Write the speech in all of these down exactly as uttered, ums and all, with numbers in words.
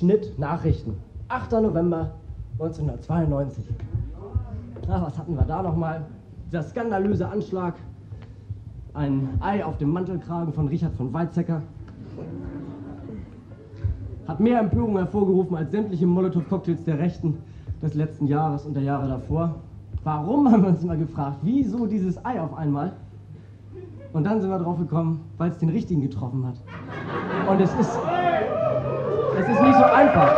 Schnitt Nachrichten. achter November neunzehnhundertzweiundneunzig. Ach, was hatten wir da nochmal? Dieser skandalöse Anschlag. Ein Ei auf dem Mantelkragen von Richard von Weizsäcker. Hat mehr Empörung hervorgerufen als sämtliche Molotow-Cocktails der Rechten des letzten Jahres und der Jahre davor. Warum, haben wir uns immer gefragt. Wieso dieses Ei auf einmal? Und dann sind wir drauf gekommen, weil es den Richtigen getroffen hat. Und es ist... Es ist nicht so einfach.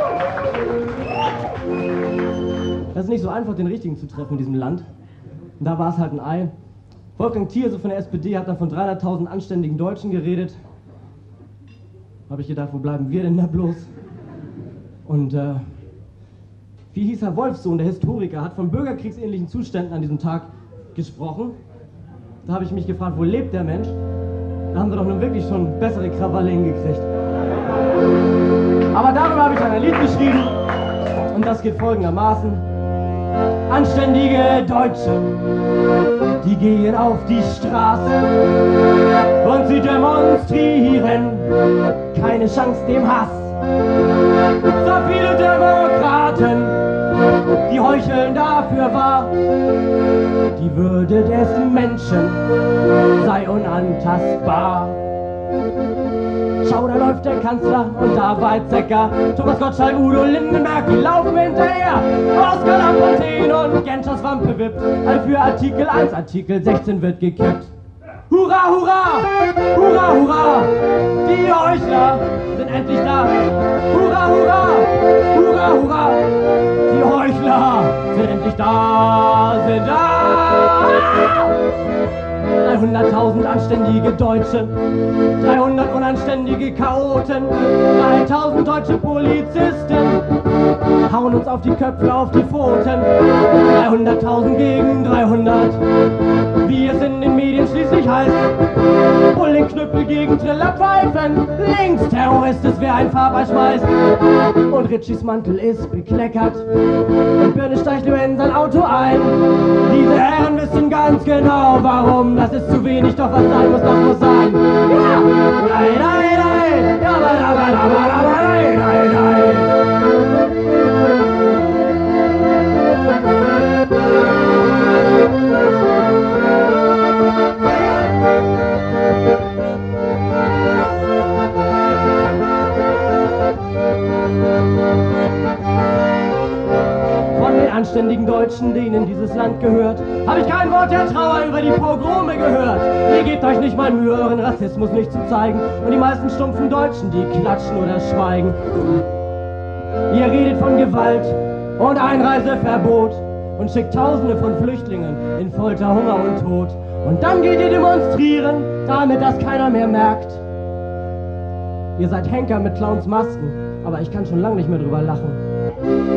Es ist nicht so einfach, den Richtigen zu treffen in diesem Land. Und da war es halt ein Ei. Wolfgang Thierse von der S P D hat dann von dreihunderttausend anständigen Deutschen geredet. Habe ich gedacht, wo bleiben wir denn da bloß? Und äh, wie hieß Herr Wolfsohn, der Historiker, hat von bürgerkriegsähnlichen Zuständen an diesem Tag gesprochen. Da habe ich mich gefragt, wo lebt der Mensch? Da haben wir doch nun wirklich schon bessere Krawalle hingekriegt. Aber darüber habe ich dann ein Lied geschrieben und das geht folgendermaßen. Anständige Deutsche, die gehen auf die Straße und sie demonstrieren, keine Chance dem Hass. So viele Demokraten, die heucheln dafür wahr, die Würde des Menschen sei unantastbar. Schau, da läuft der Kanzler und da Weizsäcker, Thomas Gottschalk, Udo Lindenberg, die laufen hinterher. Oskar Lafontaine und Genschers Wampe wippt, all für Artikel eins, Artikel sechzehn wird gekippt. Hurra, hurra, hurra, hurra, die Heuchler sind endlich da. Hurra, hurra, hurra, hurra, die Heuchler sind endlich da, sind da. dreihunderttausend anständige Deutsche, dreihundert unanständige Chaoten, dreitausend deutsche Polizisten hauen uns auf die Köpfe, auf die Pfoten. dreihunderttausend gegen dreihundert, wie es in den Medien schließlich heißt. Bullenknüppel gegen Trillerpfeifen, links Terrorist ist, wer ein Farbe schmeißt. Und Ritchies Mantel ist bekleckert und Birne steigt nur in sein Auto ein. Diese Herren wissen ganz genau warum, das ist zu wenig, doch was sein muss, das muss sein. Ja! Nein, nein, nein! Ja, aber, aber, aber, aber, nein, nein, nein! Anständigen Deutschen, denen dieses Land gehört, habe ich kein Wort der Trauer über die Pogrome gehört. Ihr gebt euch nicht mal Mühe, euren Rassismus nicht zu zeigen. Und die meisten stumpfen Deutschen, die klatschen oder schweigen. Ihr redet von Gewalt und Einreiseverbot und schickt Tausende von Flüchtlingen in Folter, Hunger und Tod. Und dann geht ihr demonstrieren, damit das keiner mehr merkt. Ihr seid Henker mit Clowns Masken, aber ich kann schon lange nicht mehr drüber lachen.